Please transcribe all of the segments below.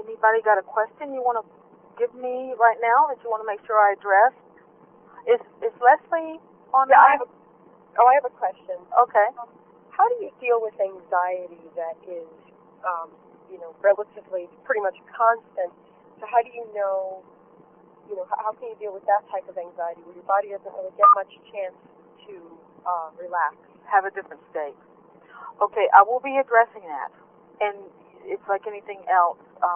Anybody got a question you want to give me right now that you want to make sure I address? Is Leslie on? Yeah, I have a question. Okay. How do you deal with anxiety that is, relatively pretty much constant? So how do you know, how can you deal with that type of anxiety where your body doesn't really get much chance to relax? Have a different state. Okay, I will be addressing that. And it's like anything else.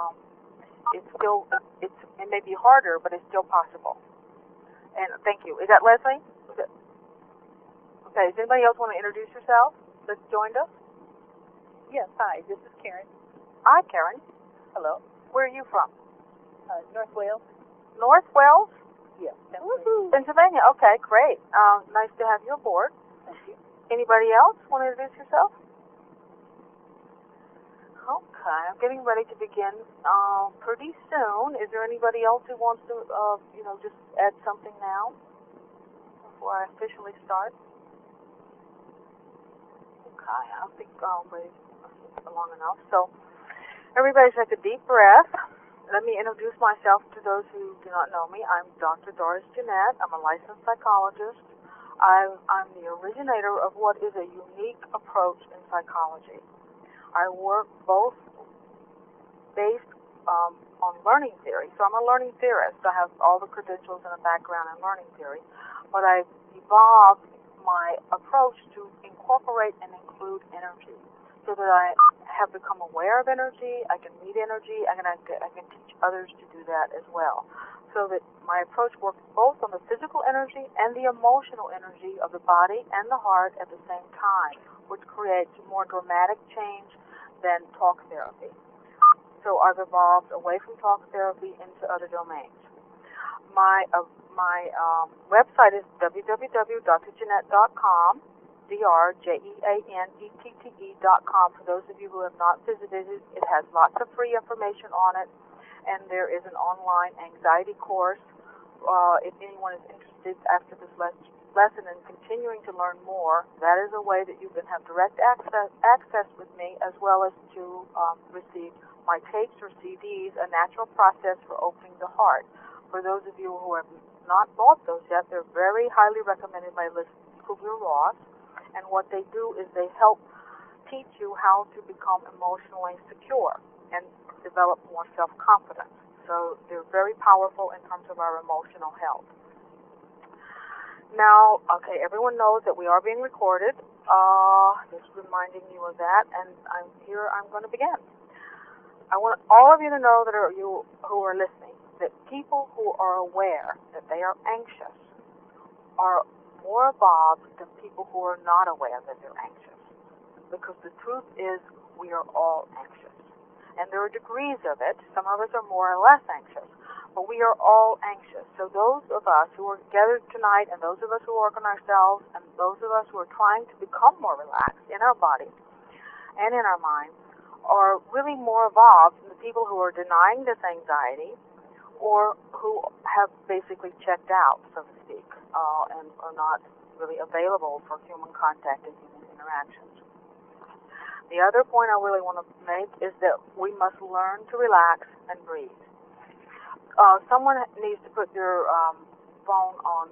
It may be harder, but it's still possible. And thank you. Is that Leslie? Okay, does anybody else want to introduce yourself that's joined us? Yes, hi, this is Karen. Hi, Karen. Hello. Where are you from? North Wales? North Wales? Yes, Pennsylvania. Pennsylvania, okay, great. Nice to have you aboard. Thank you. Anybody else want to introduce yourself? Okay, I'm getting ready to begin pretty soon. Is there anybody else who wants to, just add something now before I officially start? Okay, I think I'll wait long enough. So, everybody take a deep breath. Let me introduce myself to those who do not know me. I'm Dr. Doris Jeanette. I'm a licensed psychologist. I'm the originator of what is a unique approach in psychology. I work both based on learning theory. So I'm a learning theorist. I have all the credentials and a background in learning theory. But I've evolved my approach to incorporate and include energy so that I have become aware of energy, I can meet energy, and I can teach others to do that as well. So that my approach works both on the physical energy and the emotional energy of the body and the heart at the same time, which creates more dramatic change than talk therapy. So I've evolved away from talk therapy into other domains. My website is www.drjeanette.com, drjeanette.com. For those of you who have not visited it, it has lots of free information on it, and there is an online anxiety course. If anyone is interested after this lesson in continuing to learn more, that is a way that you can have direct access with me, as well as to receive my tapes or CDs, A Natural Process for Opening the Heart. For those of you who have not bought those yet, they're very highly recommended by Liz Kubler-Ross, and what they do is they help teach you how to become emotionally secure and develop more self-confidence. So they're very powerful in terms of our emotional health. Now, okay, everyone knows that we are being recorded. Just reminding you of that, and I'm going to begin. I want all of you to know that you who are listening, that people who are aware that they are anxious are more evolved than people who are not aware that they're anxious. Because the truth is, we are all anxious. And there are degrees of it. Some of us are more or less anxious. But we are all anxious. So those of us who are gathered tonight, and those of us who work on ourselves, and those of us who are trying to become more relaxed in our body and in our mind, are really more evolved than the people who are denying this anxiety or who have basically checked out, so to speak, and are not really available for human contact and human interactions. The other point I really want to make is that we must learn to relax and breathe. Someone needs to put their phone on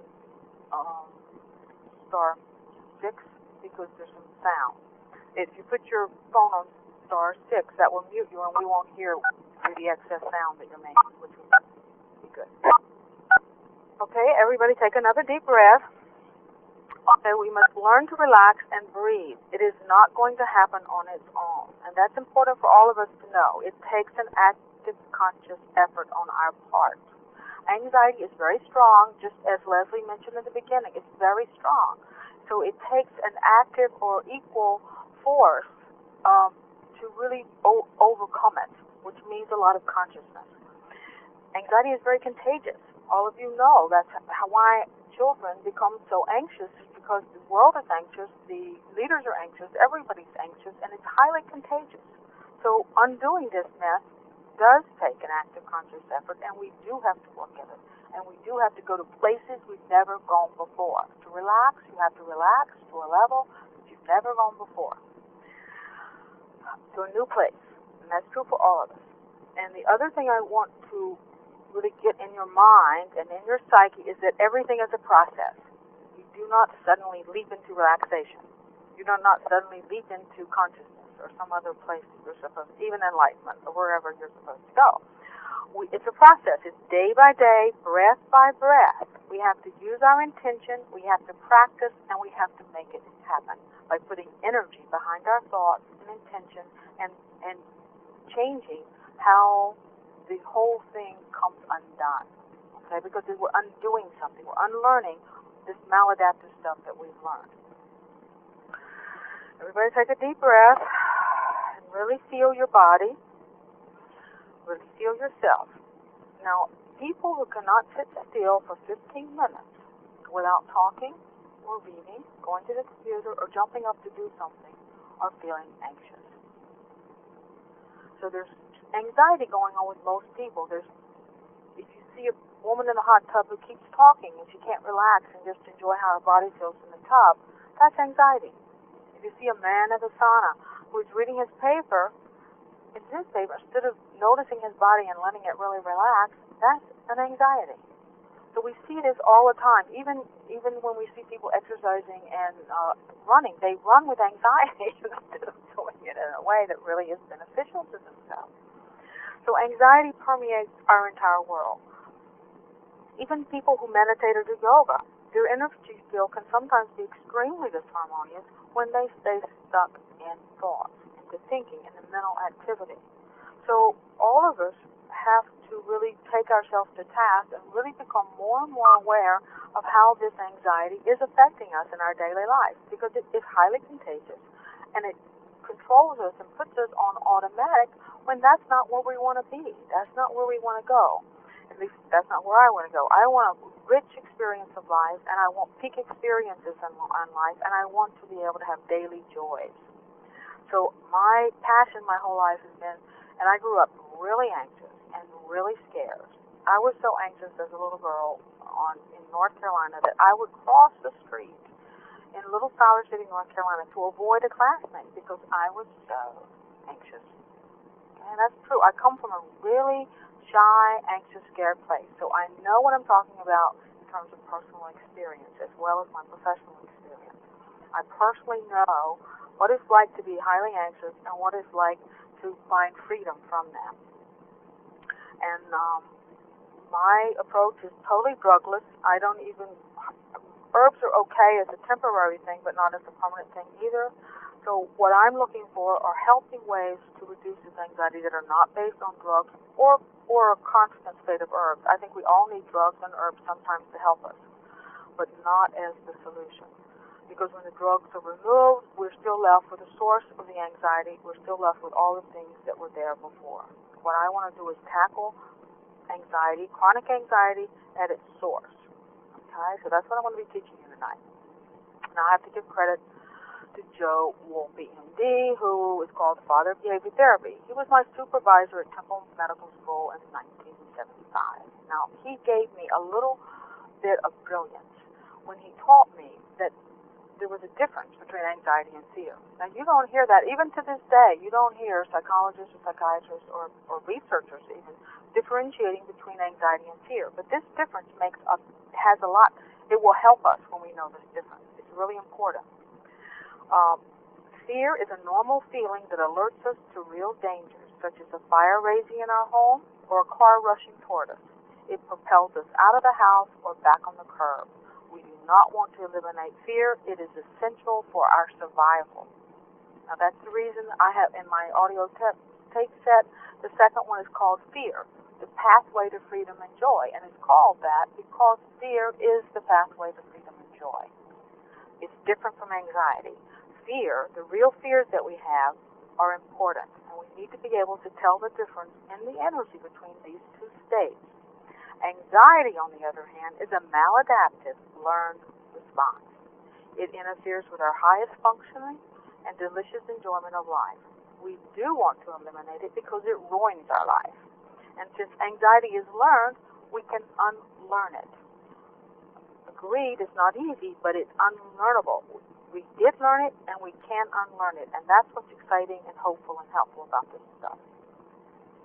star 6 because there's some sound. If you put your phone on star 6, that will mute you and we won't hear the excess sound that you're making, which would be good. Okay, everybody take another deep breath. Okay, we must learn to relax and breathe. It is not going to happen on its own, and that's important for all of us to know. It takes an active, conscious effort on our part. Anxiety is very strong, just as Leslie mentioned in the beginning. It's very strong. So it takes an active or equal force to really overcome it, which means a lot of consciousness. Anxiety is very contagious. All of you know that's why children become so anxious, because the world is anxious, the leaders are anxious, everybody's anxious, and it's highly contagious. So undoing this mess does take an active conscious effort, and we do have to work at it. And we do have to go to places we've never gone before. To relax, you have to relax to a level that you've never gone before. To a new place. And that's true for all of us. And And the other thing I want to really get in your mind and in your psyche is that everything is a process. You do not suddenly leap into relaxation. You do not suddenly leap into consciousness or some other place you're supposed to, even enlightenment or wherever you're supposed to go. It's a process. It's day by day, breath by breath. We have to use our intention, we have to practice, and we have to make it happen by putting energy behind our thoughts and intention and changing how the whole thing comes undone. Okay? Because we're undoing something. We're unlearning this maladaptive stuff that we've learned. Everybody take a deep breath and really feel your body. Really feel yourself. Now, people who cannot sit still for 15 minutes without talking or reading, going to the computer, or jumping up to do something are feeling anxious. So there's anxiety going on with most people. If you see a woman in a hot tub who keeps talking and she can't relax and just enjoy how her body feels in the tub, that's anxiety. If you see a man at a sauna who's reading his paper, instead of noticing his body and letting it really relax, that's an anxiety. So we see this all the time. Even when we see people exercising and running, they run with anxiety instead of doing it in a way that really is beneficial to themselves. So anxiety permeates our entire world. Even people who meditate or do yoga, their energy field can sometimes be extremely disharmonious when they stay stuck in thoughts, into thinking, in the mental activity. So all of us have to really take ourselves to task and really become more and more aware of how this anxiety is affecting us in our daily life, because it is highly contagious and it controls us and puts us on automatic when that's not where we want to be. That's not where we want to go. At least that's not where I want to go. I want a rich experience of life, and I want peak experiences in life, and I want to be able to have daily joys. So my passion my whole life has been, and I grew up really anxious and really scared. I was so anxious as a little girl in North Carolina that I would cross the street in Little Fowler City, North Carolina, to avoid a classmate because I was so anxious. And that's true. I come from a really shy, anxious, scared place. So I know what I'm talking about in terms of personal experience as well as my professional experience. I personally know what it's like to be highly anxious and what it's like to find freedom from that. And my approach is totally drugless. Herbs are okay as a temporary thing, but not as a permanent thing either. So what I'm looking for are healthy ways to reduce this anxiety that are not based on drugs or a constant state of herbs. I think we all need drugs and herbs sometimes to help us, but not as the solution. Because when the drugs are removed, we're still left with the source of the anxiety. We're still left with all the things that were there before. What I want to do is tackle anxiety, chronic anxiety, at its source. Okay, so that's what I'm going to be teaching you tonight. Now I have to give credit to Joe Wolpe, MD, who is called the father of behavior therapy. He was my supervisor at Temple Medical School in 1975. Now, he gave me a little bit of brilliance when he taught me that there was a difference between anxiety and fear. Now, you don't hear that. Even to this day, you don't hear psychologists or psychiatrists or researchers even differentiating between anxiety and fear. But this difference has a lot. It will help us when we know this difference. It's really important. Fear is a normal feeling that alerts us to real dangers, such as a fire raging in our home or a car rushing toward us. It propels us out of the house or back on the curb. We do not want to eliminate fear. It is essential for our survival. Now, that's the reason I have in my audio tape set, the second one is called Fear, the Pathway to Freedom and Joy. And it's called that because fear is the pathway to freedom and joy. It's different from anxiety. Fear, the real fears that we have, are important, and we need to be able to tell the difference in the energy between these two states. Anxiety, on the other hand, is a maladaptive learned response. It interferes with our highest functioning and delicious enjoyment of life. We do want to eliminate it because it ruins our life. And since anxiety is learned, we can unlearn it. Agreed, it's not easy, but it's unlearnable. We did learn it, and we can unlearn it, and that's what's exciting and hopeful and helpful about this stuff.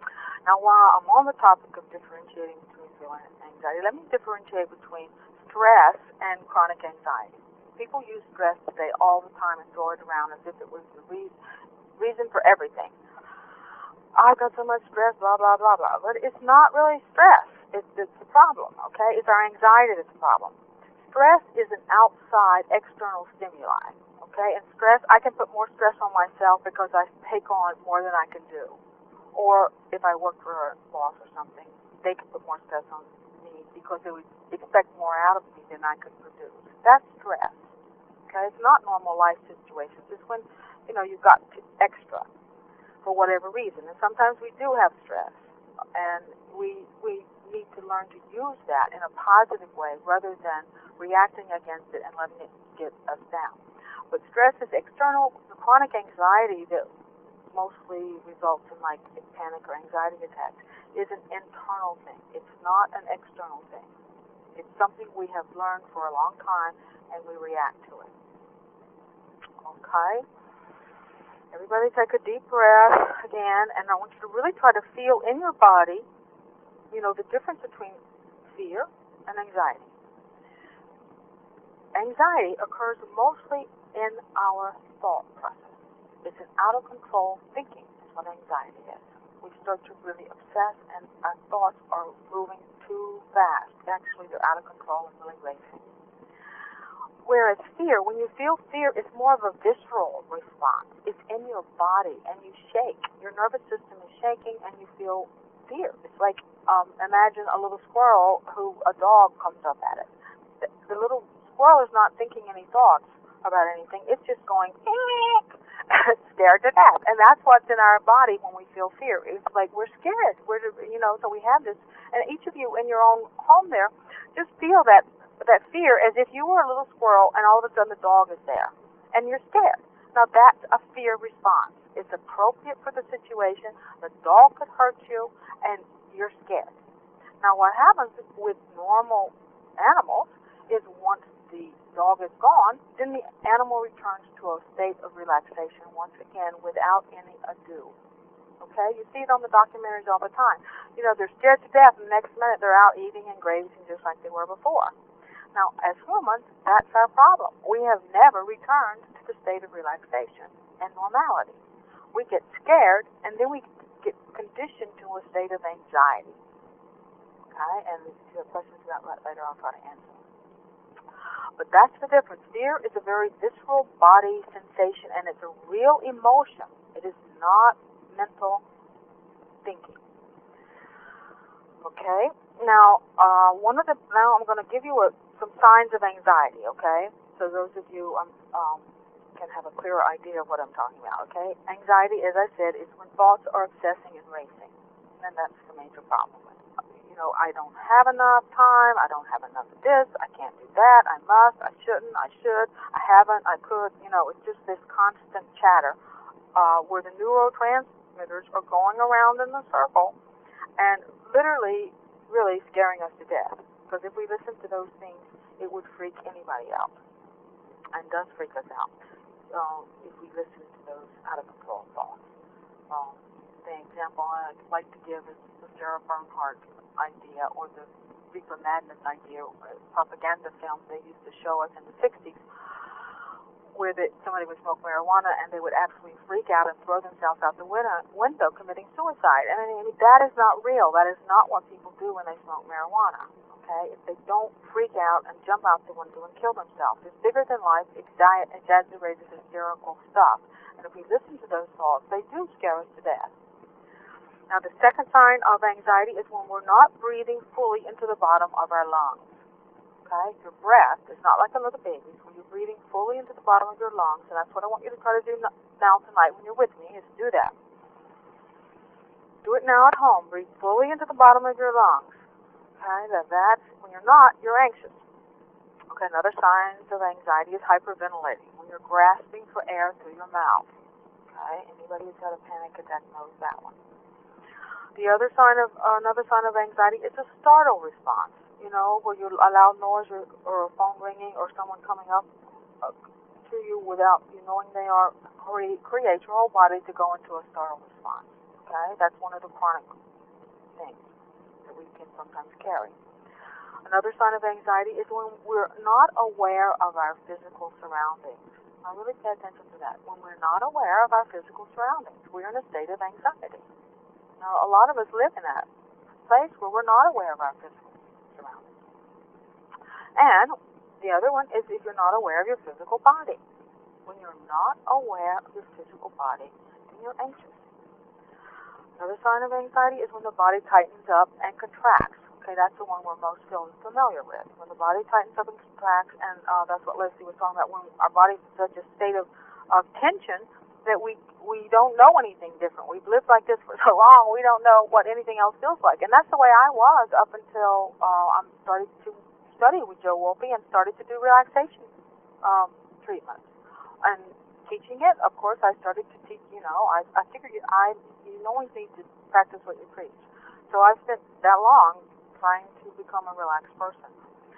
Now, while I'm on the topic of differentiating between fear and anxiety, let me differentiate between stress and chronic anxiety. People use stress today all the time and throw it around as if it was the reason for everything. I've got so much stress, blah, blah, blah, blah. But it's not really stress. It's the problem, okay? It's our anxiety that's the problem. Stress is an outside, external stimuli, okay? And stress, I can put more stress on myself because I take on more than I can do. Or if I work for a boss or something, they can put more stress on me because they would expect more out of me than I could produce. That's stress, okay? It's not normal life situations. It's when, you've got extra for whatever reason. And sometimes we do have stress, and we need to learn to use that in a positive way rather than reacting against it and letting it get us down. But stress is external. The chronic anxiety that mostly results in like panic or anxiety attacks is an internal thing. It's not an external thing. It's something we have learned for a long time and we react to it. Okay? Everybody take a deep breath again, and I want you to really try to feel in your body, the difference between fear and anxiety. Anxiety occurs mostly in our thought process. It's an out-of-control thinking is what anxiety is. We start to really obsess, and our thoughts are moving too fast. Actually, they're out of control and really racing. Whereas fear, when you feel fear, it's more of a visceral response. It's in your body, and you shake. Your nervous system is shaking, and you feel fear. It's like, imagine a little squirrel who a dog comes up at it. The little squirrel is not thinking any thoughts about anything. It's just going, scared to death. And that's what's in our body when we feel fear. It's like we're scared. So we have this. And each of you in your own home there, just feel that fear as if you were a little squirrel and all of a sudden the dog is there. And you're scared. Now that's a fear response. It's appropriate for the situation. The dog could hurt you and you're scared. Now what happens with normal animals is once the dog is gone, then the animal returns to a state of relaxation once again without any ado. Okay? You see it on the documentaries all the time. They're scared to death, and the next minute they're out eating and grazing just like they were before. Now, as humans, that's our problem. We have never returned to the state of relaxation and normality. We get scared, and then we get conditioned to a state of anxiety. Okay? And if you have questions about that later, I'll try to answer them. But that's the difference. Fear is a very visceral body sensation, and it's a real emotion. It is not mental thinking. Okay? Now, now I'm going to give you some signs of anxiety, okay? So those of you can have a clearer idea of what I'm talking about, okay? Anxiety, as I said, is when thoughts are obsessing and racing. And that's the major problem. I don't have enough time, I don't have enough of this, I can't do that, I must, I shouldn't, I should, I haven't, I could. It's just this constant chatter where the neurotransmitters are going around in a circle and literally really scaring us to death. Because if we listen to those things, it would freak anybody out, and does freak us out. If we listen to those out of control thoughts. The example I'd like to give is the Sarah Bernhardt idea, or the Reaper Madness idea, propaganda film they used to show us in the 60s, where somebody would smoke marijuana and they would absolutely freak out and throw themselves out the window committing suicide. And I mean, that is not real. That is not what people do when they smoke marijuana. Okay? If they don't freak out and jump out the window and kill themselves. It's bigger than life, exaggerated, hysterical stuff. And if we listen to those thoughts, they do scare us to death. Now, the second sign of anxiety is when we're not breathing fully into the bottom of our lungs. Okay? Your breath is not like another baby's. When you're breathing fully into the bottom of your lungs, and that's what I want you to try to do now tonight when you're with me, is do that. Do it now at home. Breathe fully into the bottom of your lungs. Okay? That's, when you're not, you're anxious. Okay, another sign of anxiety is hyperventilating, when you're grasping for air through your mouth. Okay? Anybody who's got a panic attack knows that one. Another sign of anxiety is a startle response. Where you allow noise or a phone ringing or someone coming up to you without you knowing they are, create your whole body to go into a startle response. Okay? That's one of the chronic things that we can sometimes carry. Another sign of anxiety is when we're not aware of our physical surroundings. Now really pay attention to that. When we're not aware of our physical surroundings, we're in a state of anxiety. Now a lot of us live in that place where we're not aware of our physical surroundings. And the other one is if you're not aware of your physical body. When you're not aware of your physical body, then you're anxious. Another sign of anxiety is when the body tightens up and contracts. Okay, that's the one we're most familiar with. When the body tightens up and contracts, and that's what Leslie was talking about, when our body's in such a state of tension that we don't know anything different. We've lived like this for so long, we don't know what anything else feels like. And that's the way I was up until I started to study with Joe Wolpe and started to do relaxation treatments. And teaching it, of course, I started to teach, I figured you always need to practice what you preach. So I spent that long trying to become a relaxed person.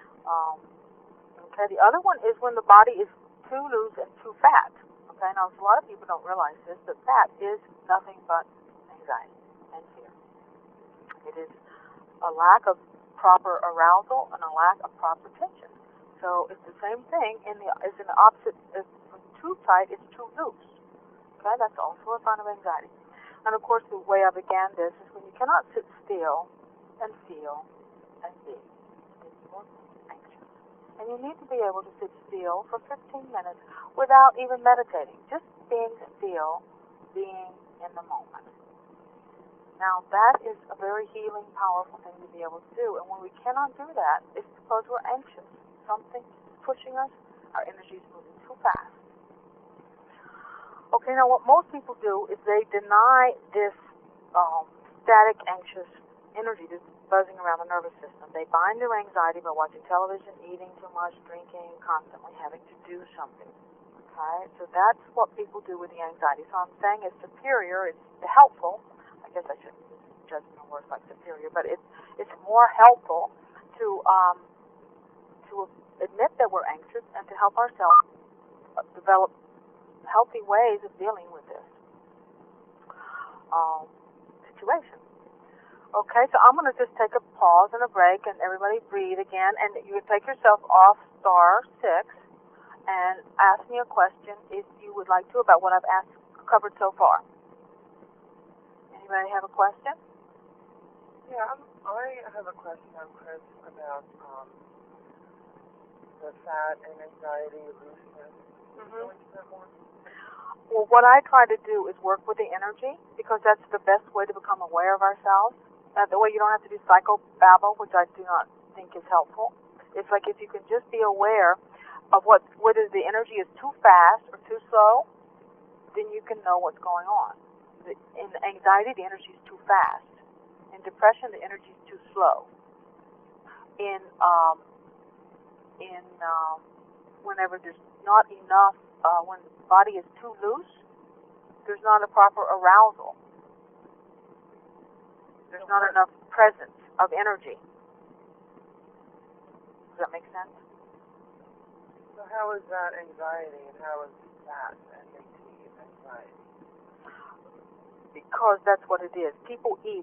Okay, the other one is when the body is too loose and too fat. Okay, now a lot of people don't realize this, but fat is nothing but anxiety and fear. It is a lack of proper arousal and a lack of proper tension. So it's the same thing it's in the opposite. If too tight, it's too loose. Okay, that's also a sign of anxiety. And of course, the way I began this is when you cannot sit still and feel and be. You're anxious. And you need to be able to sit still for 15 minutes without even meditating. Just being still, being in the moment. Now, that is a very healing, powerful thing to be able to do. And when we cannot do that, it's because we're anxious. Something is pushing us. Our energy is moving too fast. Okay, now what most people do is they deny this static, anxious energy that's buzzing around the nervous system. They bind their anxiety by watching television, eating too much, drinking, constantly having to do something. Okay, so that's what people do with the anxiety. So I'm saying it's superior, it's helpful. I guess I shouldn't use judgment words like superior, but it's more helpful to admit that we're anxious and to help ourselves develop healthy ways of dealing with this situation. Okay, so I'm going to just take a pause and a break, and everybody breathe again, and you would take yourself off *6 and ask me a question if you would like to about what I've covered so far. Anybody have a question? Yeah, I have a question, Chris, about the fat and anxiety, looseness. Mm-hmm. Well, what I try to do is work with the energy, because that's the best way to become aware of ourselves. The way you don't have to do psychobabble, which I do not think is helpful. It's like if you can just be aware of whether the energy is too fast or too slow, then you can know what's going on. In anxiety, the energy is too fast. In depression, the energy is too slow. Whenever there's not enough, when the body is too loose, there's not a proper arousal. There's not enough presence of energy. Does that make sense? So how is that anxiety, and how is that anxiety? Because that's what it is. People eat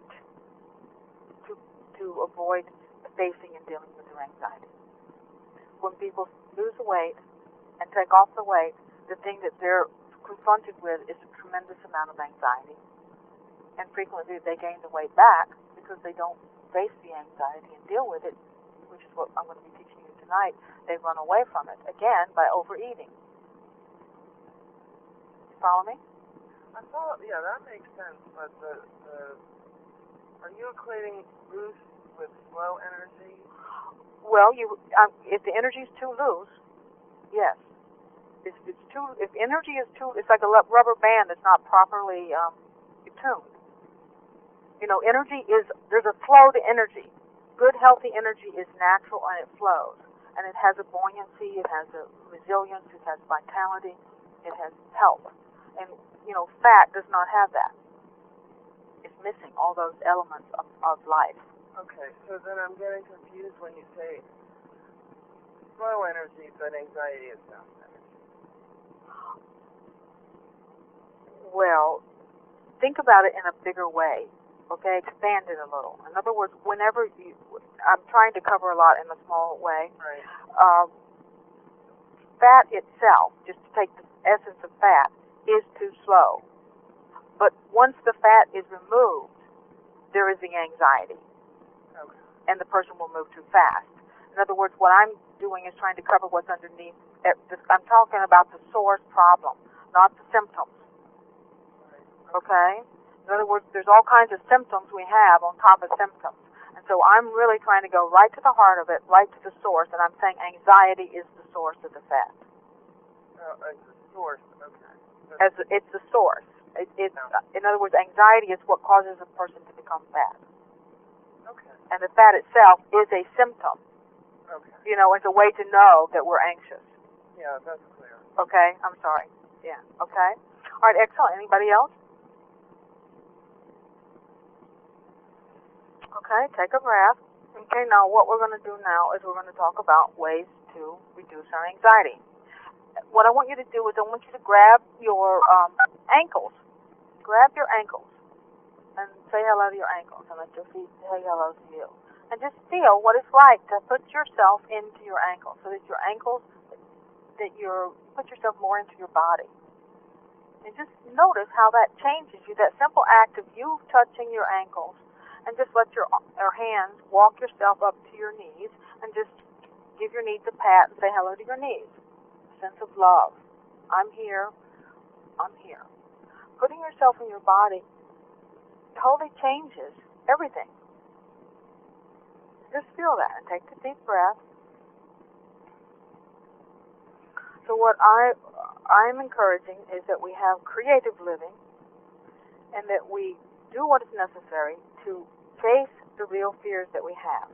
to avoid facing and dealing with their anxiety. When people lose weight and take off the weight, the thing that they're confronted with is a tremendous amount of anxiety. And frequently they gain the weight back because they don't face the anxiety and deal with it, which is what I'm going to be teaching you tonight. They run away from it, again, by overeating. You follow me? Yeah, that makes sense, but are you equating loose with slow energy? Well, if the energy is too loose, yes. If energy is too, it's like a rubber band that's not properly tuned. There's a flow to energy. Good, healthy energy is natural and it flows. And it has a buoyancy, it has a resilience, it has vitality, it has health. And, fat does not have that. It's missing all those elements of life. Okay, so then I'm getting confused when you say slow energy, but anxiety is fast energy. Well, think about it in a bigger way. Okay, expand it a little. In other words, whenever I'm trying to cover a lot in a small way. Right. Fat itself, just to take the essence of fat, is too slow. But once the fat is removed, there is the anxiety, Okay. and the person will move too fast. In other words, what I'm doing is trying to cover what's underneath. I'm talking about the source problem, not the symptoms. Right. Okay? In other words, there's all kinds of symptoms we have on top of symptoms. And so I'm really trying to go right to the heart of it, right to the source, and I'm saying anxiety is the source of the fat. As a source, okay. It's the source. In other words, anxiety is what causes a person to become fat. Okay. And the fat itself is a symptom. Okay. It's a way to know that we're anxious. Yeah, that's clear. Okay? I'm sorry. Yeah. Okay? All right, excellent. Anybody else? Okay, take a breath. Okay, now what we're going to do now is we're going to talk about ways to reduce our anxiety. What I want you to do is I want you to grab your ankles. Grab your ankles and say hello to your ankles and let your feet say hello to you. And just feel what it's like to put yourself into your ankles so that your ankles, put yourself more into your body. And just notice how that changes you, that simple act of you touching your ankles. And just let your hands walk yourself up to your knees and just give your knees a pat and say hello to your knees. A sense of love. I'm here. I'm here. Putting yourself in your body totally changes everything. Just feel that and take a deep breath. So what I'm encouraging is that we have creative living and that we do what is necessary to face the real fears that we have.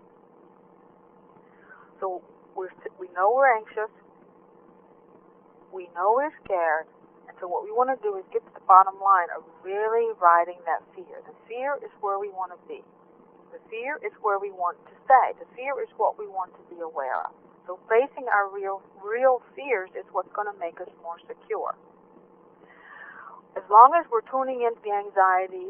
So we know we're anxious, we know we're scared, and so what we want to do is get to the bottom line of really riding that fear. The fear is where we want to be. The fear is where we want to stay. The fear is what we want to be aware of. So facing our real fears is what's going to make us more secure. As long as we're tuning into the anxiety,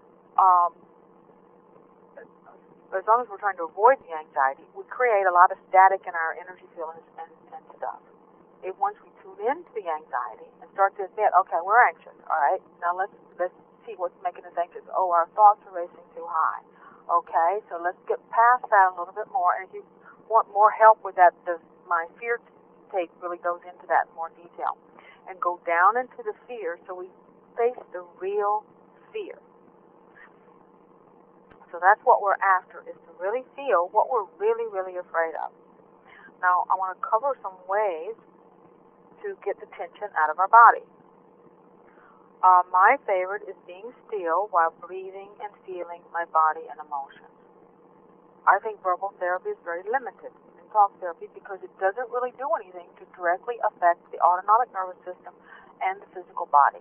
as long as we're trying to avoid the anxiety, we create a lot of static in our energy field and stuff. Once we tune into the anxiety and start to admit, okay, we're anxious, all right, now let's see what's making us anxious. Oh, our thoughts are racing too high. Okay, so let's get past that a little bit more. And if you want more help with that, my fear tape really goes into that in more detail. And go down into the fear so we face the real fear. So that's what we're after, is to really feel what we're really, really afraid of. Now, I want to cover some ways to get the tension out of our body. My favorite is being still while breathing and feeling my body and emotions. I think verbal therapy is very limited in talk therapy because it doesn't really do anything to directly affect the autonomic nervous system and the physical body.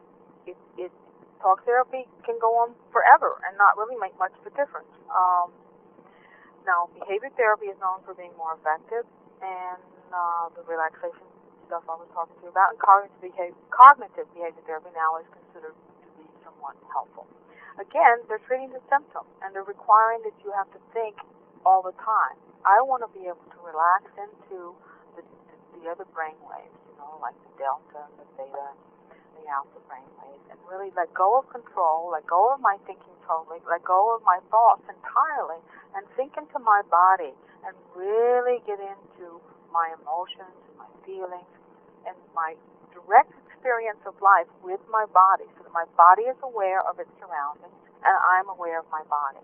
Talk therapy can go on forever and not really make much of a difference. Now, behavior therapy is known for being more effective, and the relaxation stuff I was talking to you about, and cognitive behavior therapy now is considered to be somewhat helpful. Again, they're treating the symptom, and they're requiring that you have to think all the time. I want to be able to relax into the other brain waves, like the delta and the theta, the alpha brain waves, and really let go of control, let go of my thinking totally, let go of my thoughts entirely, and sink into my body and really get into my emotions and my feelings and my direct experience of life with my body, so that my body is aware of its surroundings and I'm aware of my body.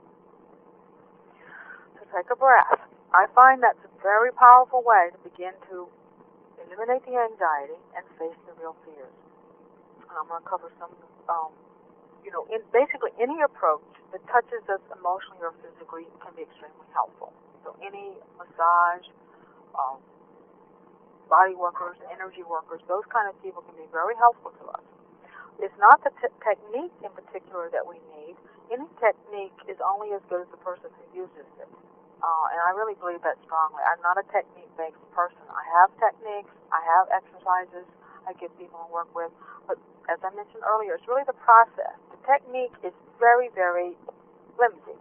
So take a breath. I find that's a very powerful way to begin to eliminate the anxiety and face the real fears. And I'm going to cover some, in basically any approach that touches us emotionally or physically can be extremely helpful. So any massage, body workers, energy workers, those kind of people can be very helpful to us. It's not the technique in particular that we need. Any technique is only as good as the person who uses it. And I really believe that strongly. I'm not a technique-based person. I have techniques, I have exercises I give people to work with, but as I mentioned earlier, it's really the process to technique is very, very flimsy.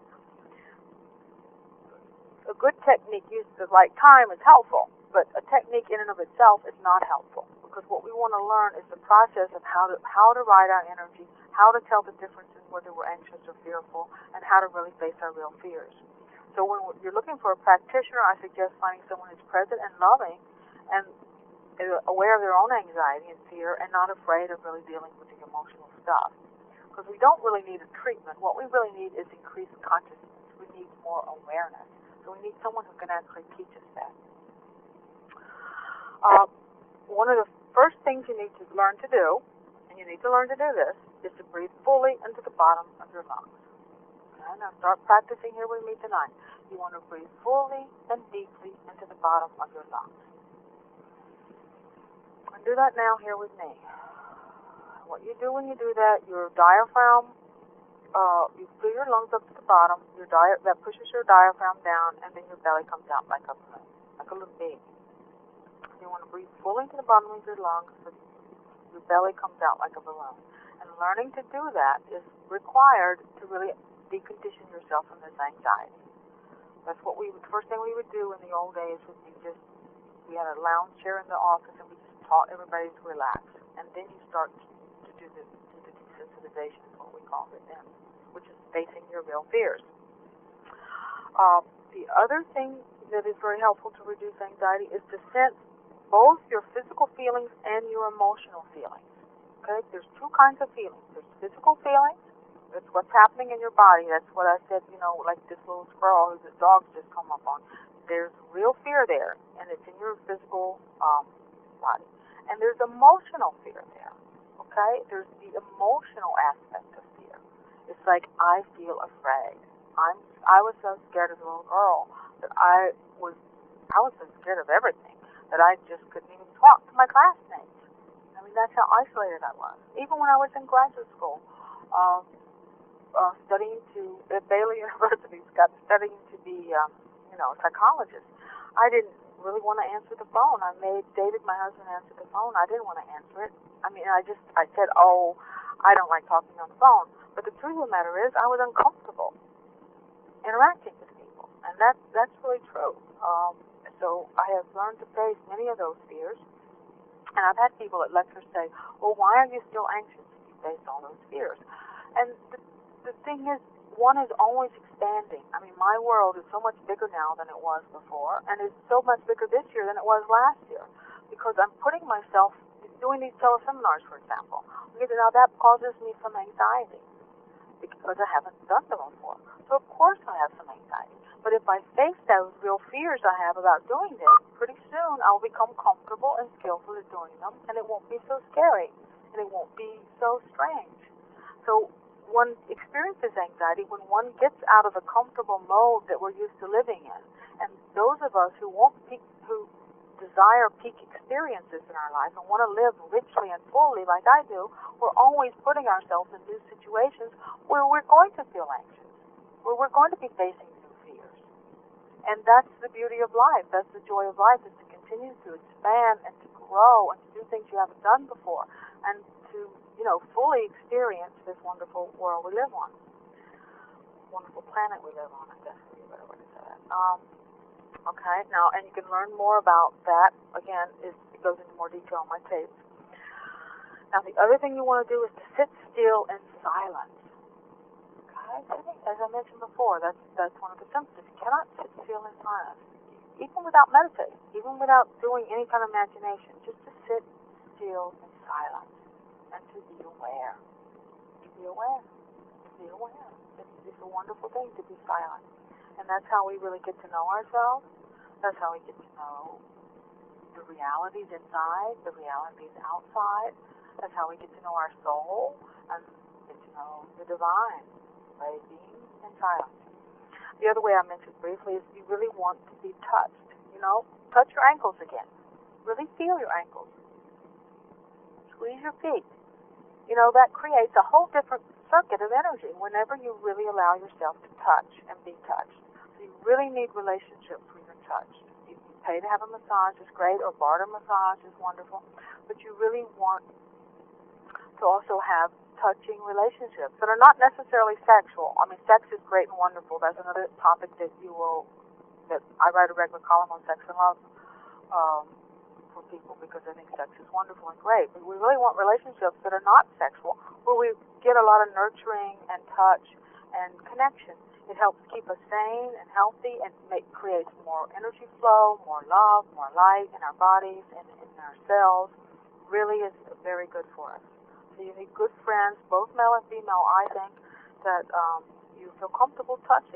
A good technique used at the right time is helpful, but a technique in and of itself is not helpful, because what we want to learn is the process of how to ride our energy, how to tell the difference in whether we're anxious or fearful, and how to really face our real fears. So when you're looking for a practitioner, I suggest finding someone who's present and loving and aware of their own anxiety and fear and not afraid of really dealing with the emotional stuff. Because we don't really need a treatment. What we really need is increased consciousness. We need more awareness. So we need someone who can actually teach us that. One of the first things you need to learn to do, and you need to learn to do this, is to breathe fully into the bottom of your lungs. Okay, now start practicing here with me tonight. You want to breathe fully and deeply into the bottom of your lungs. And do that now here with me. What you do when you do that, your diaphragm, you fill your lungs up to the bottom, that pushes your diaphragm down, and then your belly comes out like a balloon, like a little baby. You want to breathe fully into the bottom of your lungs, so your belly comes out like a balloon. And learning to do that is required to really decondition yourself from this anxiety. That's what the first thing we would do in the old days would be we had a lounge chair in the office and we just taught everybody to relax. And then you start to do the desensitization, is what we called it then, which is facing your real fears. The other thing that is very helpful to reduce anxiety is to sense both your physical feelings and your emotional feelings. Okay? There's two kinds of feelings. There's physical feelings. That's what's happening in your body. That's what I said, like this little squirrel whose dog's just come up on. There's real fear there, and it's in your physical body. And there's emotional fear there. Okay? There's the emotional aspect of fear. It's like, I feel afraid. I was so scared as a little girl that I was so scared of everything that I just couldn't even talk to my classmates. I mean, that's how isolated I was. Even when I was in graduate school, studying at Baylor University, studying to be, a psychologist, I didn't really want to answer the phone. I made David, my husband, answer the phone. I didn't want to answer it. I mean, I said, I don't like talking on the phone. But the truth of the matter is, I was uncomfortable interacting with people, and that's really true. So I have learned to face many of those fears, and I've had people at lectures say, well, why are you still anxious if you face all those fears? And the thing is, one is always expanding. I mean, my world is so much bigger now than it was before, and it's so much bigger this year than it was last year, because I'm putting myself, doing these teleseminars, for example. Now that causes me some anxiety, because I haven't done them before. So of course I have some anxiety. But if I face those real fears I have about doing this, pretty soon I'll become comfortable and skillful at doing them, and it won't be so scary, and it won't be so strange. So one experiences anxiety when one gets out of the comfortable mode that we're used to living in. And those of us who desire peak experiences in our life and want to live richly and fully like I do, we're always putting ourselves in new situations where we're going to feel anxious, where we're going to be facing new fears. And that's the beauty of life. That's the joy of life, is to continue to expand and to grow and to do things you haven't done before, and to, fully experience this wonderful world we live on. Wonderful planet we live on, I guess would be a better way to say that. Okay, now, and you can learn more about that. Again, it goes into more detail on my tapes. Now, the other thing you want to do is to sit still in silence. Okay, as I mentioned before, that's one of the symptoms. You cannot sit still in silence, even without meditating, even without doing any kind of imagination. Just to sit still in silence and to be aware. To be aware. To be aware. It's a wonderful thing to be silent. And that's how we really get to know ourselves. That's how we get to know the realities inside, the realities outside. That's how we get to know our soul and get to know the divine by being in silence. The other way I mentioned briefly is you really want to be touched. Touch your ankles again. Really feel your ankles. Squeeze your feet. That creates a whole different circuit of energy whenever you really allow yourself to touch and be touched. So you really need relationships where you're touched. You can pay to have a massage, is great, or barter massage is wonderful, but you really want to also have touching relationships that are not necessarily sexual. I mean, sex is great and wonderful. That's another topic that I write a regular column on sex and love for people, because I think sex is wonderful and great. But we really want relationships that are not sexual, where we get a lot of nurturing and touch and connection. It helps keep us sane and healthy, and creates more energy flow, more love, more light in our bodies and in our cells. Really is very good for us. So you need good friends, both male and female, I think, that you feel comfortable touching.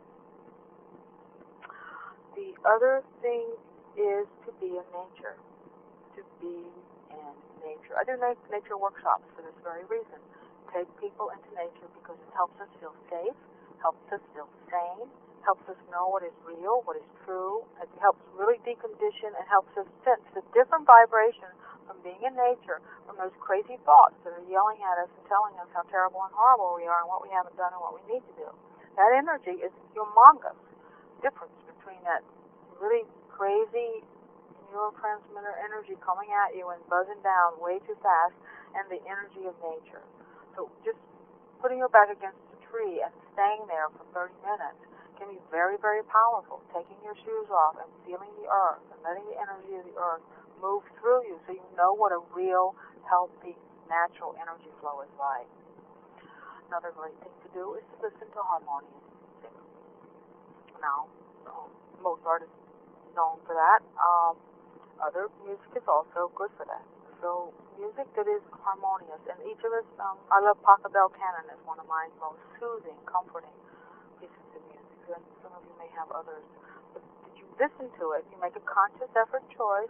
The other thing is to be in nature. To be in nature. I do nature workshops for this very reason. Take people into nature because it helps us feel safe, helps us feel sane, helps us know what is real, what is true. It helps really decondition and helps us sense the different vibration from being in nature, from those crazy thoughts that are yelling at us and telling us how terrible and horrible we are and what we haven't done and what we need to do. That energy is humongous. Difference between that really crazy neurotransmitter energy coming at you and buzzing down way too fast and the energy of nature. So just putting your back against a tree and staying there for 30 minutes can be very, very powerful. Taking your shoes off and feeling the earth and letting the energy of the earth move through you so you know what a real, healthy, natural energy flow is like. Another great thing to do is to listen to harmonious music. Now, most artists known for that. Other music is also good for that. So music that is harmonious, and each of us, I love Pachelbel Canon as one of my most soothing, comforting pieces of music. And some of you may have others. But if you listen to it, you make a conscious active choice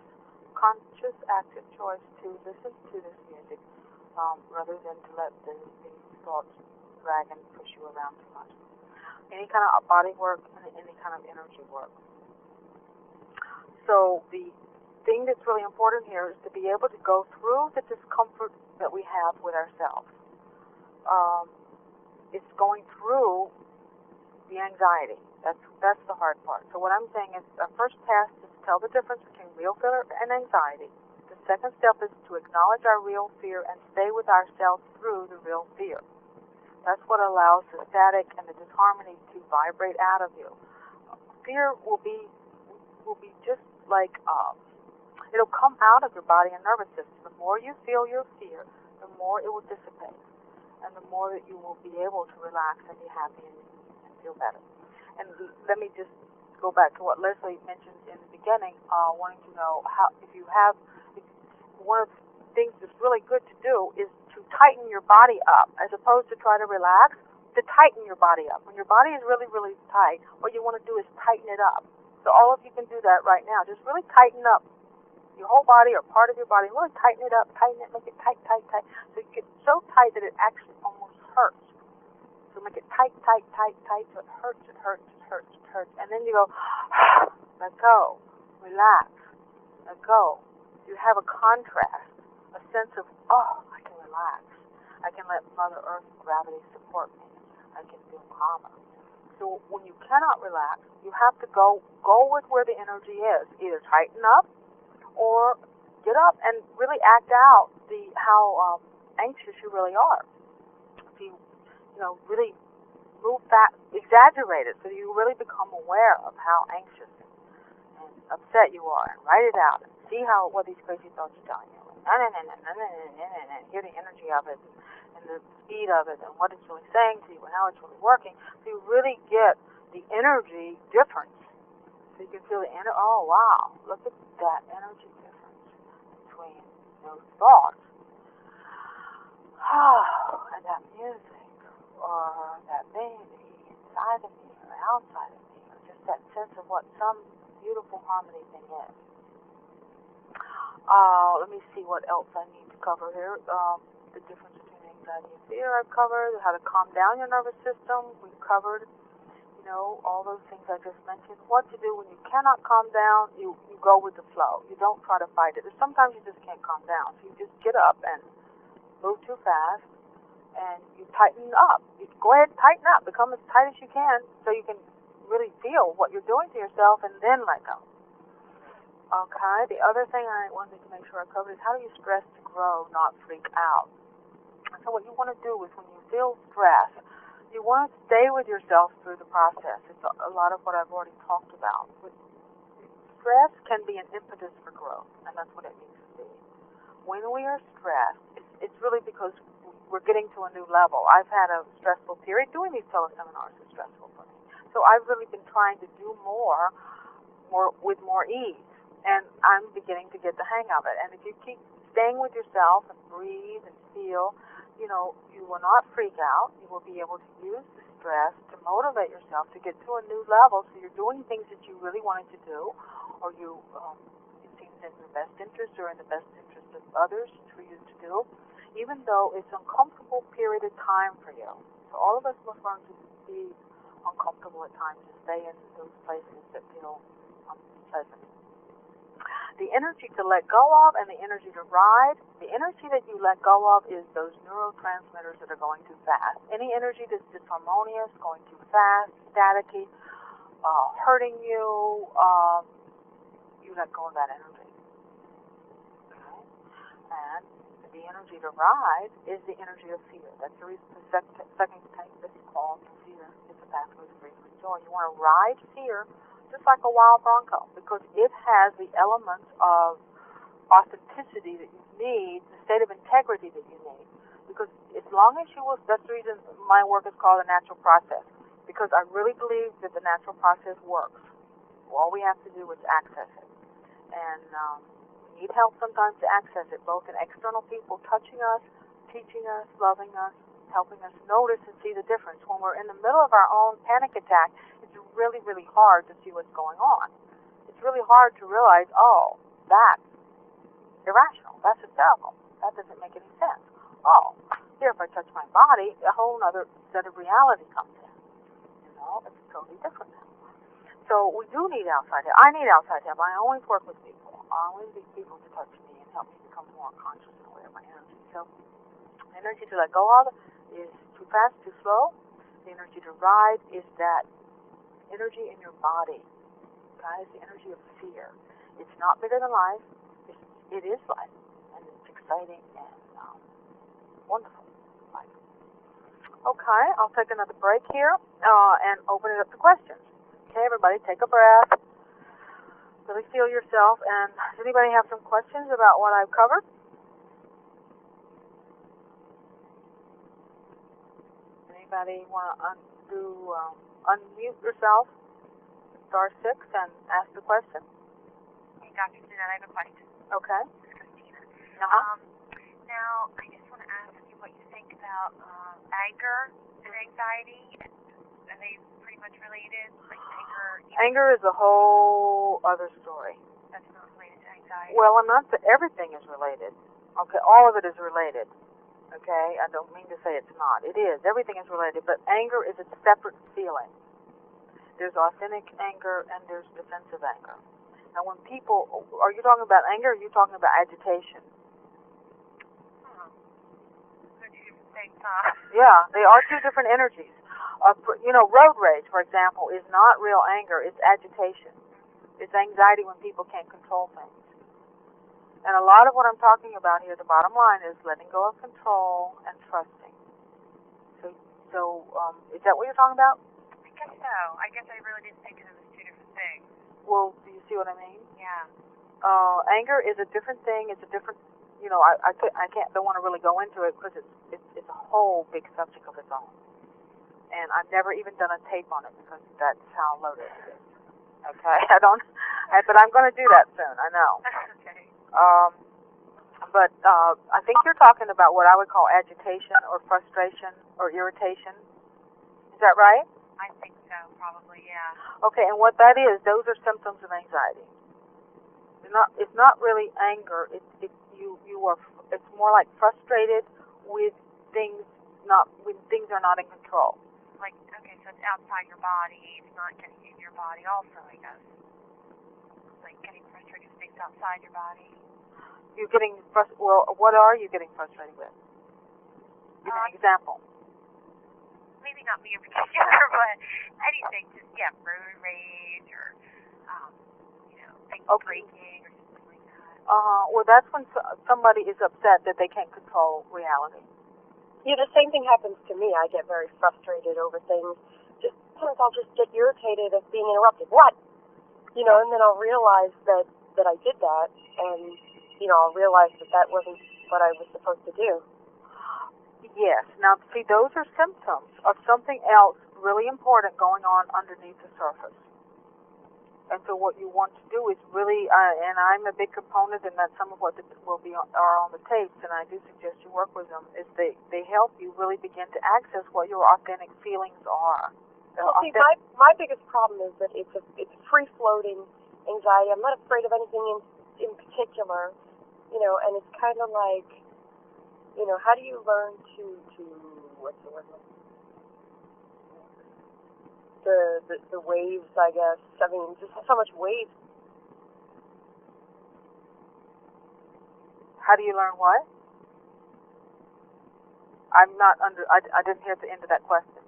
to listen to this music, rather than to let the thoughts drag and push you around too much. Any kind of body work and any kind of energy work. So the thing that's really important here is to be able to go through the discomfort that we have with ourselves. It's going through the anxiety. That's the hard part. So what I'm saying is, our first task is to tell the difference between real fear and anxiety. The second step is to acknowledge our real fear and stay with ourselves through the real fear. That's what allows the static and the disharmony to vibrate out of you. Fear will be just like it'll come out of your body and nervous system. The more you feel your fear, the more it will dissipate, and the more that you will be able to relax and be happy and feel better. And let me just go back to what Leslie mentioned in the beginning, wanting to know how, one of the things that's really good to do is to tighten your body up, as opposed to try to relax, to tighten your body up. When your body is really, really tight, what you want to do is tighten it up. So all of you can do that right now. Just really tighten up your whole body or part of your body. Really tighten it up, tighten it, make it tight, tight, tight. So you get so tight that it actually almost hurts. So make it tight, tight, tight, tight, so it hurts, it hurts, it hurts, it hurts. And then you go, let go, relax, let go. You have a contrast, a sense of, oh, I can relax. I can let Mother Earth gravity support me. I can feel calmer. So when you cannot relax, you have to go with where the energy is. Either tighten up or get up and really act out how anxious you really are. If you really move that, exaggerate it, so you really become aware of how anxious and upset you are, and write it out and see what these crazy thoughts are telling you. And hear the energy of it and the speed of it and what it's really saying to you and how it's really working. So you really get the energy difference. So you can feel the energy. Oh wow, look at that energy difference between those thoughts and that music, or that baby inside of me or outside of me, or just that sense of what some beautiful harmony thing is. Let me see what else I need to cover here. The difference between anxiety and fear I've covered. How to calm down your nervous system we've covered. All those things I just mentioned. What to do when you cannot calm down, you go with the flow. You don't try to fight it. Sometimes you just can't calm down. So you just get up and move too fast, and you tighten up. You go ahead and tighten up. Become as tight as you can so you can really feel what you're doing to yourself, and then let go. Okay, the other thing I wanted to make sure I covered is, how do you stress to grow, not freak out? So what you want to do is when you feel stress, you want to stay with yourself through the process. It's a lot of what I've already talked about. But stress can be an impetus for growth, and that's what it needs to be. When we are stressed, it's really because we're getting to a new level. I've had a stressful period. Doing these teleseminars is stressful for me. So I've really been trying to do more with more ease, and I'm beginning to get the hang of it. And if you keep staying with yourself and breathe and feel, you will not freak out. You will be able to use the stress to motivate yourself to get to a new level, so you're doing things that you really wanted to do, or it seems in your best interest or in the best interest of others for you to do, even though it's an uncomfortable period of time for you. So all of us must learn to be uncomfortable at times, to stay in those places that feel unpleasant. The energy to let go of and the energy to ride. The energy that you let go of is those neurotransmitters that are going too fast. Any energy that's disharmonious, going too fast, staticky, hurting you, you let go of that energy. Okay? And the energy to ride is the energy of fear. That's the reason the second tank is called fear. It's a pathway to freedom and joy. You want to ride fear just like a wild bronco, because it has the elements of authenticity that you need, the state of integrity that you need. Because as long as you will, that's the reason my work is called a natural process, because I really believe that the natural process works. All we have to do is access it. And we need help sometimes to access it, both in external people touching us, teaching us, loving us, helping us notice and see the difference. When we're in the middle of our own panic attack, it's really, really hard to see what's going on. It's really hard to realize, oh, that's irrational. That's hysterical. That doesn't make any sense. Oh, here, if I touch my body, a whole other set of reality comes in. It's totally different. So we do need outside help. I need outside help. I always work with people. I always need people to touch me and help me become more conscious and aware of my energy. So energy to let go of is too fast, too slow. The energy to ride is that energy in your body. Guys, the energy of fear. It's not bigger than life. It is life. And it's exciting and wonderful life. Okay, I'll take another break here and open it up to questions. Okay, everybody, take a breath. Really feel yourself. And does anybody have some questions about what I've covered? Anybody want to unmute yourself, star 6, and ask the question? Hey, Dr. Jeanette, I have a question. Okay. This is Christina. Uh-huh. Now, I just want to ask you what you think about anger and anxiety. Are they pretty much related? Like anger? Anger is a whole other story. That's not related to anxiety? Well, I'm not saying everything is related. Okay, all of it is related. Okay, I don't mean to say it's not. It is. Everything is related, but anger is a separate feeling. There's authentic anger and there's defensive anger. Now, when people, are you talking about anger or are you talking about agitation? They're two different things, huh? Yeah, they are two different energies. Road rage, for example, is not real anger. It's agitation. It's anxiety when people can't control things. And a lot of what I'm talking about here, the bottom line, is letting go of control and trusting. So, is that what you're talking about? I guess so. I guess I really didn't think of them as two different things. Well, do you see what I mean? Yeah. Anger is a different thing. It's a different, I don't want to really go into it because it's a whole big subject of its own. And I've never even done a tape on it because that's how loaded it is. Okay, but I'm going to do that soon. I know. Okay. But I think you're talking about what I would call agitation or frustration or irritation. Is that right? I think so, probably, yeah. Okay, and what that is, those are symptoms of anxiety. It's not really anger. It's more like frustrated with things when things are not in control. Like, okay, so it's outside your body. It's not getting in your body also, I guess. Like getting frustrated with things outside your body. You're getting frustrated. Well, what are you getting frustrated with? Give me an example. Maybe not me in particular, but anything. Just, road rage or, things breaking or something like that. Well, that's when somebody is upset that they can't control reality. Yeah, the same thing happens to me. I get very frustrated over things. Sometimes I'll just get irritated at being interrupted. What? And then I'll realize that I did that, and I'll realize that wasn't what I was supposed to do. Yes. Now, see, those are symptoms of something else really important going on underneath the surface. And so what you want to do is really, and I'm a big proponent, and that's some of what are on the tapes, and I do suggest you work with them, is they help you really begin to access what your authentic feelings are. Well, see, my biggest problem is that it's a free-floating anxiety. I'm not afraid of anything in particular, and it's kind of like, how do you learn to what's the word? The waves, I guess. I mean, just so much waves. How do you learn what? I didn't hear the end of that question.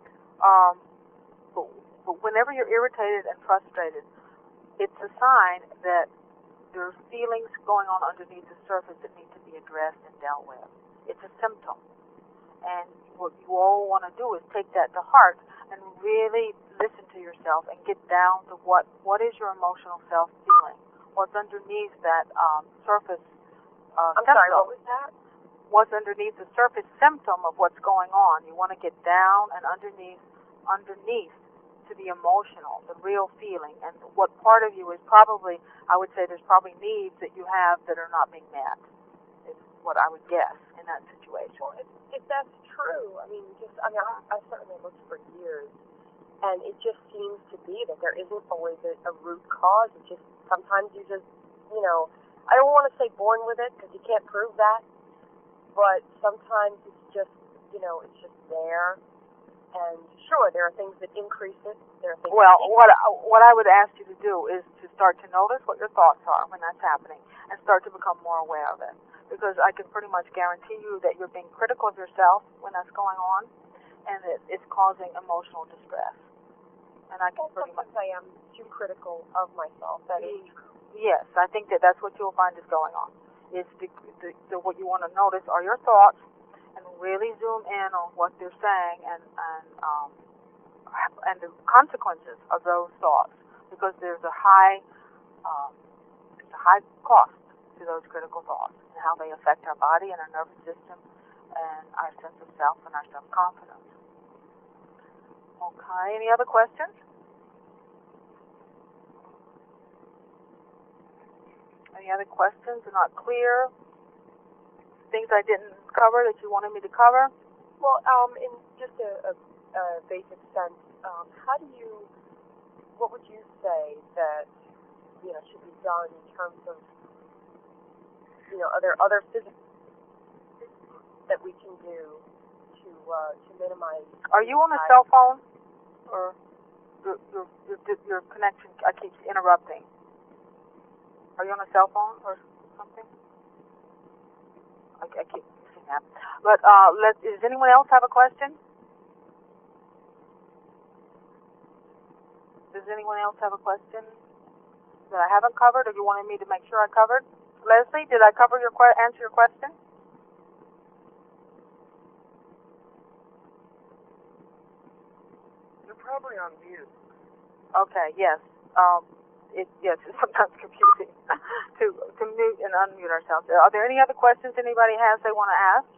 But whenever you're irritated and frustrated, it's a sign that there's feelings going on underneath the surface that need to be addressed and dealt with. It's a symptom. And what you all want to do is take that to heart and really listen to yourself and get down to what is your emotional self feeling? What's underneath that surface I'm symptom? sorry, what was that? What's underneath the surface symptom of what's going on? You want to get down and underneath to the emotional, the real feeling, and what part of you is probably, I would say there's probably needs that you have that are not being met, is what I would guess in that situation. Well, if that's true, I've certainly looked for years, and it just seems to be that there isn't always a root cause. It just, sometimes you just, I don't want to say born with it, because you can't prove that, but sometimes it's just, it's just there. And sure, there are things that increase it. There are things. Well, what I would ask you to do is to start to notice what your thoughts are when that's happening, and start to become more aware of it. Because I can pretty much guarantee you that you're being critical of yourself when that's going on, and that it's causing emotional distress. And I can pretty much. I am too critical of myself. That is true. Yes, I think that's what you'll find is going on. Is what you want to notice are your thoughts, and really zoom in on what they're saying and the consequences of those thoughts, because there's a high cost to those critical thoughts and how they affect our body and our nervous system and our sense of self and our self-confidence. Okay, any other questions? Any other questions are not clear? Things I didn't cover that you wanted me to cover? Well, in just a basic sense, what would you say that, should be done in terms of, are there other physical that we can do to minimize? Are you on a cell phone? Or your connection, I keep interrupting. Are you on a cell phone or something? I keep missing that. But does anyone else have a question? Does anyone else have a question that I haven't covered, or you wanted me to make sure I covered? Leslie, did I cover answer your question? You're probably on mute. Okay. Yes. It's sometimes confusing to mute and unmute ourselves. Are there any other questions anybody has they want to ask?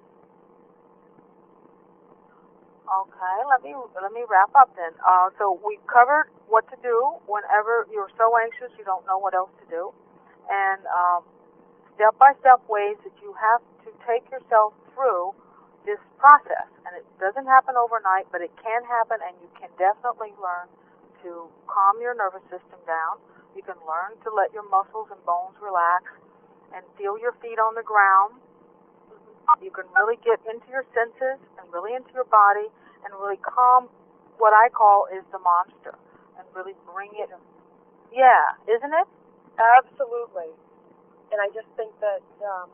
Okay, let me wrap up then. So we covered what to do whenever you're so anxious you don't know what else to do, and step-by-step ways that you have to take yourself through this process. And it doesn't happen overnight, but it can happen, and you can definitely learn to calm your nervous system down. You can learn to let your muscles and bones relax and feel your feet on the ground. You can really get into your senses and really into your body and really calm what I call is the monster and really bring it. Yeah, isn't it? Absolutely. And I just think that,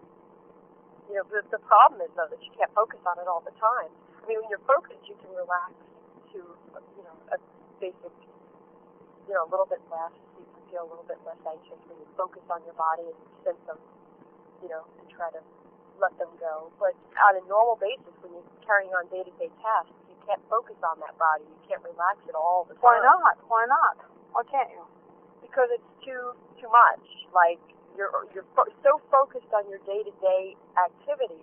the problem is, though, that you can't focus on it all the time. I mean, when you're focused, you can relax to, a basic, a little bit less. You can feel a little bit less anxious when you focus on your body and symptoms, to try to let them go. But on a normal basis, when you're carrying on day-to-day tasks, you can't focus on that body. You can't relax it all the time. Why not? Why not? Why can't you? Because it's too much. Like you're so focused on your day-to-day activities.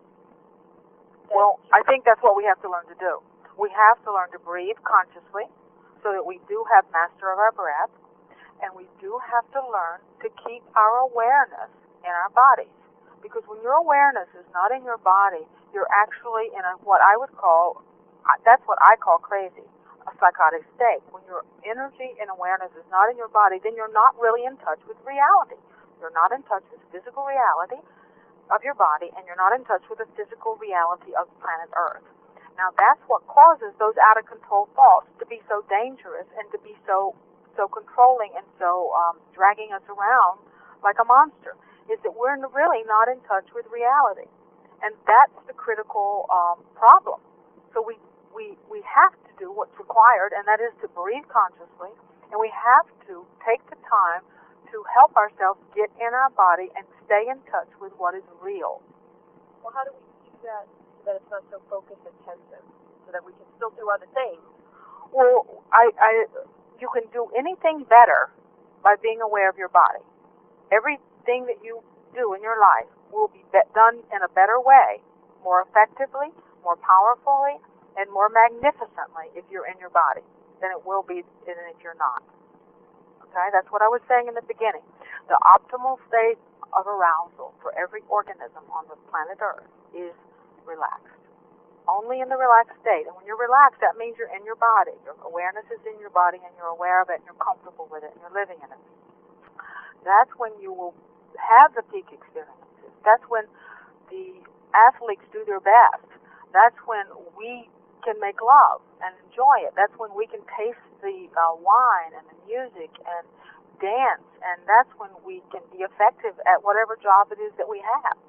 Well, I think that's what we have to learn to do. We have to learn to breathe consciously so that we do have master of our breath, and we do have to learn to keep our awareness in our bodies. Because when your awareness is not in your body, you're actually in what I would call, that's what I call crazy, a psychotic state. When your energy and awareness is not in your body, then you're not really in touch with reality. You're not in touch with physical reality of your body, and you're not in touch with the physical reality of planet Earth. Now that's what causes those out-of-control thoughts to be so dangerous and to be so controlling and so dragging us around like a monster, is that we're really not in touch with reality. And that's the critical problem. So we have to do what's required, and that is to breathe consciously, and we have to take the time to help ourselves get in our body and stay in touch with what is real. Well, how do we do that so that it's not so focus intensive, so that we can still do other things? Well, you can do anything better by being aware of your body. Everything that you do in your life will be done in a better way, more effectively, more powerfully, and more magnificently if you're in your body than it will be if you're not. Okay, that's what I was saying in the beginning. The optimal state of arousal for every organism on the planet Earth is relaxed. Only in the relaxed state. And when you're relaxed, that means you're in your body. Your awareness is in your body, and you're aware of it, and you're comfortable with it, and you're living in it. That's when you will have the peak experiences. That's when the athletes do their best. That's when we can make love and enjoy it. That's when we can taste the wine and the music and dance, and that's when we can be effective at whatever job it is that we have.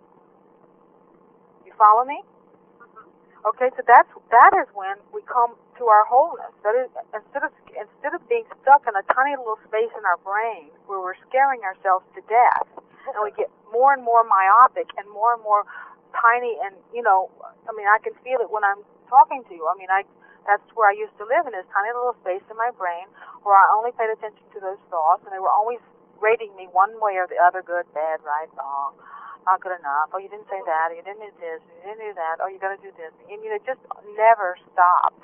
You follow me? Okay, so that is when we come to our wholeness. That is, instead of being stuck in a tiny little space in our brain where we're scaring ourselves to death, and we get more and more myopic and more tiny, and I can feel it when I'm talking to you. That's where I used to live, in this tiny little space in my brain where I only paid attention to those thoughts, and they were always rating me one way or the other, good, bad, right, wrong, not good enough. Oh, you didn't say that. You didn't do this. You didn't do that. Oh, you got to do this. And it just never stopped.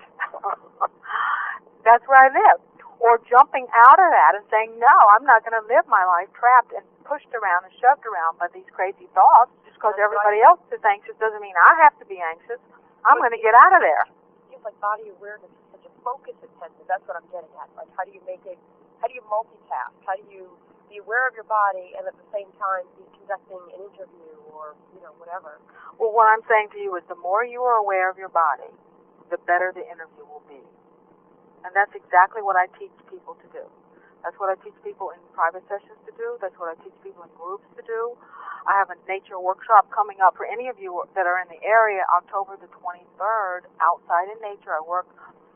That's where I lived. Or jumping out of that and saying, no, I'm not going to live my life trapped and pushed around and shoved around by these crazy thoughts. Just because everybody else is anxious doesn't mean I have to be anxious. I'm going to get out of there. Like body awareness is such a focus intensive. That's what I'm getting at. Like, how do you multitask? How do you be aware of your body and at the same time be conducting an interview or, whatever? Well, what I'm saying to you is the more you are aware of your body, the better the interview will be. And that's exactly what I teach people to do. That's what I teach people in private sessions to do. That's what I teach people in groups to do. I have a nature workshop coming up for any of you that are in the area, October the 23rd, outside in nature. I work,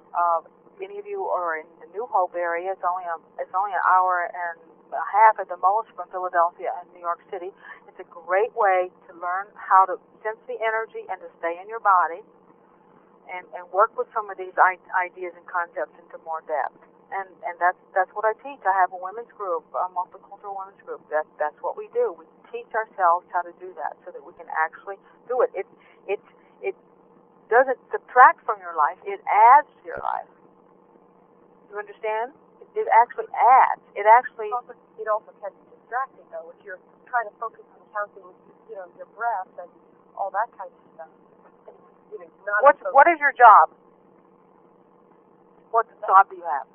any of you are in the New Hope area. It's only an hour and a half at the most from Philadelphia and New York City. It's a great way to learn how to sense the energy and to stay in your body and work with some of these ideas and concepts into more depth. And that's what I teach. I have a women's group, a multicultural women's group. That's what we do. We teach ourselves how to do that so that we can actually do it. It doesn't subtract from your life. It adds to your life. You understand? It actually adds. It also can be distracting though if you're trying to focus on counting, your breath and all that kind of stuff. What is your job? What job do you have?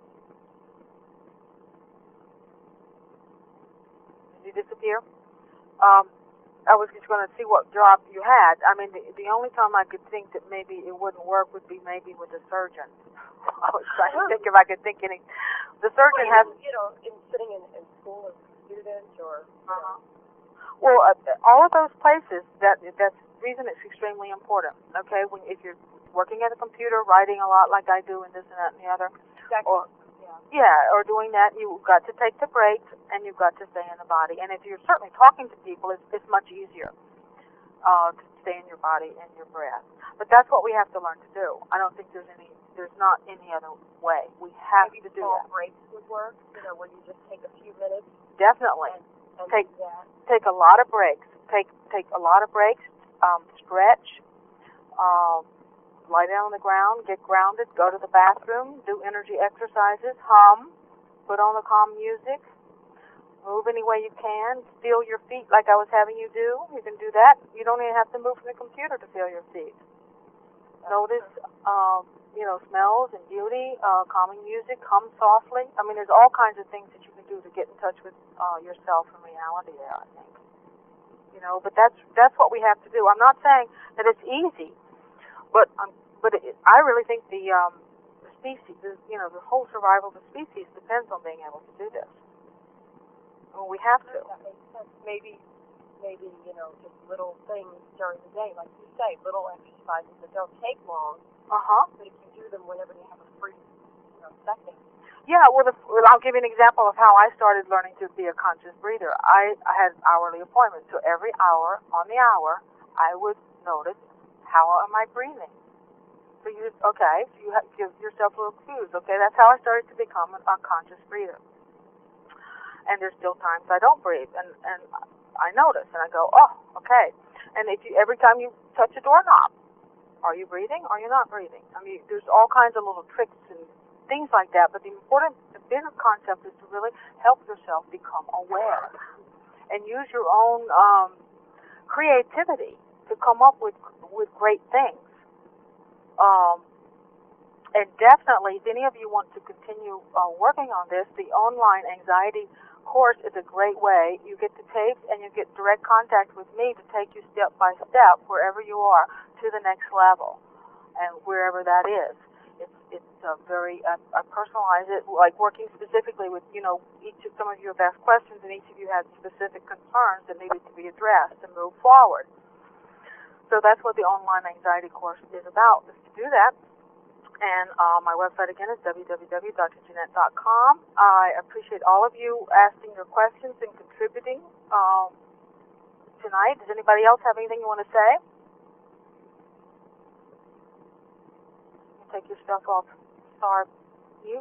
Did you disappear? I was just going to see what job you had. The only time I could think that maybe it wouldn't work would be maybe with a surgeon. I was trying to think if I could think any. The surgeon has. In sitting in school as a student or. Well, all of those places. That's the reason it's extremely important. Okay, if you're working at a computer, writing a lot like I do, and this and that and the other, exactly. or doing that, you've got to take the breaks and you've got to stay in the body. And if you're certainly talking to people, it's much easier. to stay in your body and your breath. But that's what we have to learn to do. I don't think there's not any other way. We have Maybe to do small that. breaks would work, where you just take a few minutes Definitely. and Take- do that. Take a lot of breaks. Take a lot of breaks. Stretch. Lie down on the ground. Get grounded. Go to the bathroom. Do energy exercises. Hum. Put on the calm music. Move any way you can. Feel your feet like I was having you do. You can do that. You don't even have to move from the computer to feel your feet. Notice, smells and beauty, calming music, hum softly. I mean, there's all kinds of things that you can do to get in touch with yourself and reality there, I think. But that's what we have to do. I'm not saying that it's easy, but I really think the species, the whole survival of the species depends on being able to do this. Well, we have to. That makes sense. Maybe, just little things during the day, like you say, little exercises that don't take long. But if you do them whenever you have a free, second. Yeah, well, I'll give you an example of how I started learning to be a conscious breather. I had hourly appointments, so every hour, on the hour, I would notice, how am I breathing? So you give yourself a little cues. Okay, that's how I started to become a conscious breather. And there's still times I don't breathe, and I notice, and I go, oh, okay. And every time you touch a doorknob, are you breathing? Or are you not breathing? I mean, there's all kinds of little tricks and things like that. But the bigger concept is to really help yourself become aware and use your own creativity to come up with great things. And definitely, if any of you want to continue working on this, the online anxiety course is a great way. You get the tapes and you get direct contact with me to take you step by step, wherever you are, to the next level, and wherever that is. It's very, I personalize it, like working specifically with, some of you have asked questions, and each of you had specific concerns that needed to be addressed to move forward. So that's what the online anxiety course is about, is to do that. And my website, again, is www.drjeanette.com. I appreciate all of you asking your questions and contributing tonight. Does anybody else have anything you want to say? You take your stuff off star 6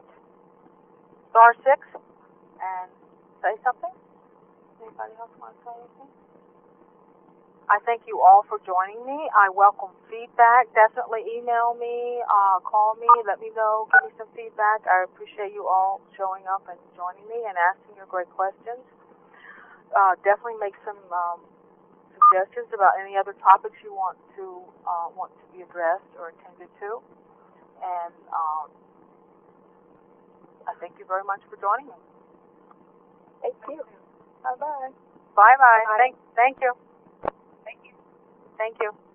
and say something. Anybody else want to say anything? I thank you all for joining me. I welcome feedback. Definitely email me, call me, let me know, give me some feedback. I appreciate you all showing up and joining me and asking your great questions. Definitely make some suggestions about any other topics you want to be addressed or attended to. And I thank you very much for joining me. Thank you. Bye-bye. Bye-bye. Thank you. Thank you. Thank you.